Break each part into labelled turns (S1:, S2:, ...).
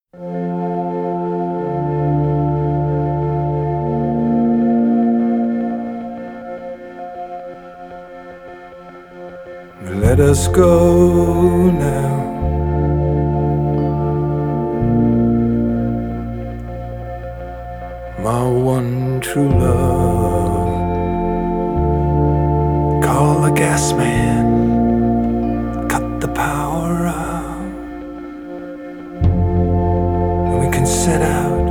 S1: Let us go now. My one true love. Call the gas man. Cut the power out. And we can set out.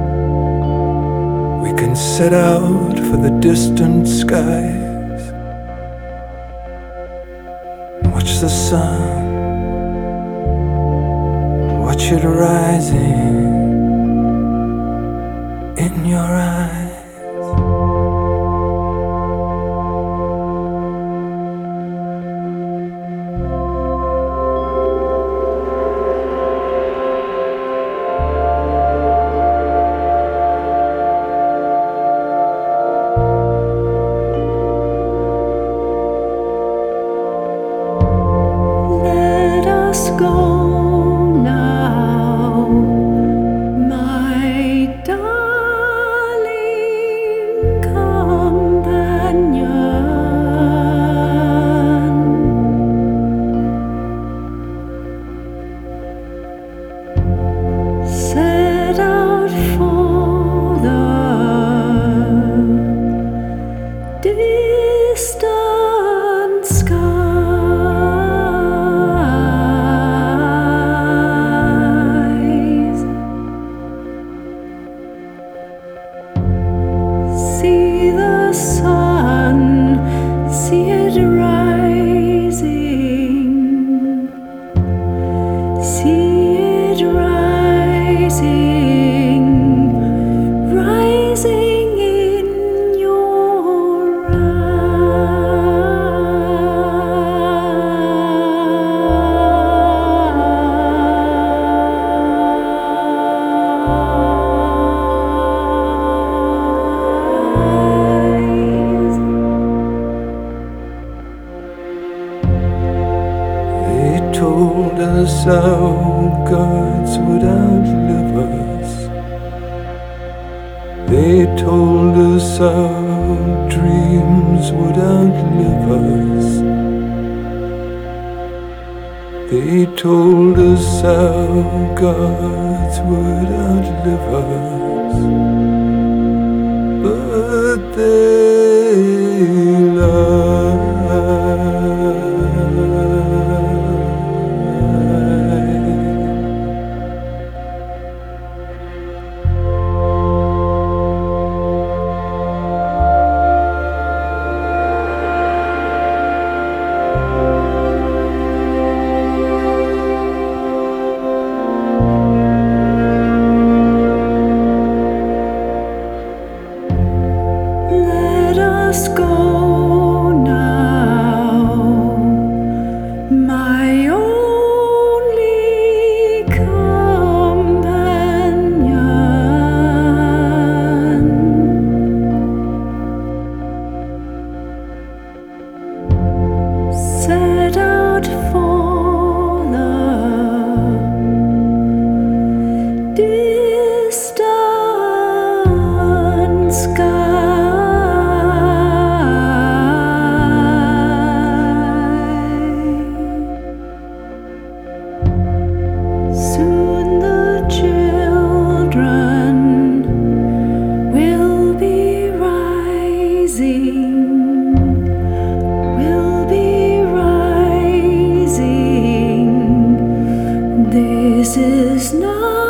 S1: We can set out for the distant skies. Watch the sun, watch it rising in your eyes. Told us our gods would outlive us. They told us our dreams would outlive us. They told us our gods would outlive us. But they lied.
S2: This is not